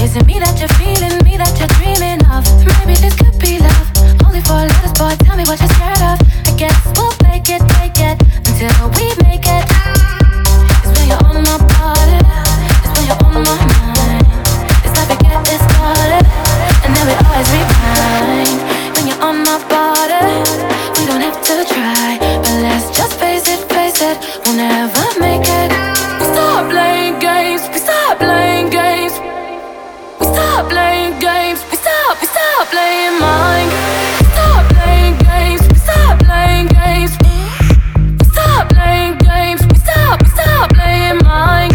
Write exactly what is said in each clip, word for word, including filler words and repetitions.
Is it me that you're feeling, me that you're dreaming of? Maybe this could be love, only for a little sport. Tell me what you're scared of. I guess we'll make it, take it until we make it. It's when you're on my body, it's when you're on my mind. It's like we get this started, and then we always rewind. When you're on my body, we don't have to try, but let's just face it, face it, we'll never make it. We stop playing games, we stop playing games. We stop playing games, we stop, we stop playing mind. We stop playing games, we stop playing games. We stop playing games, we stop, we stop playing mind.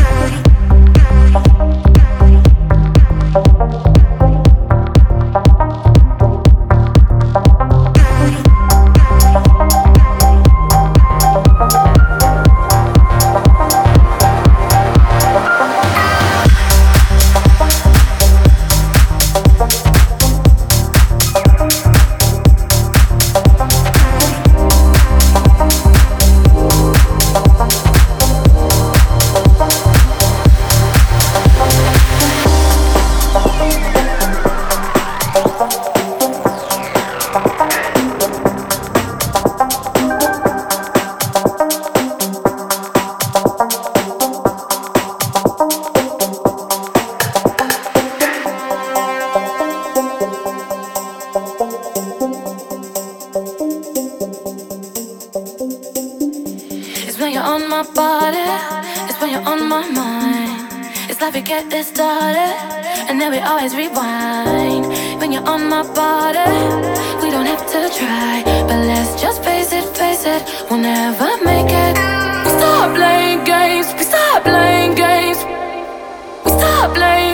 Get this started, and then we always rewind. When you're on my body, we don't have to try, but let's just face it, face it, we'll never make it. We stop playing games, we stop playing games. We stop playing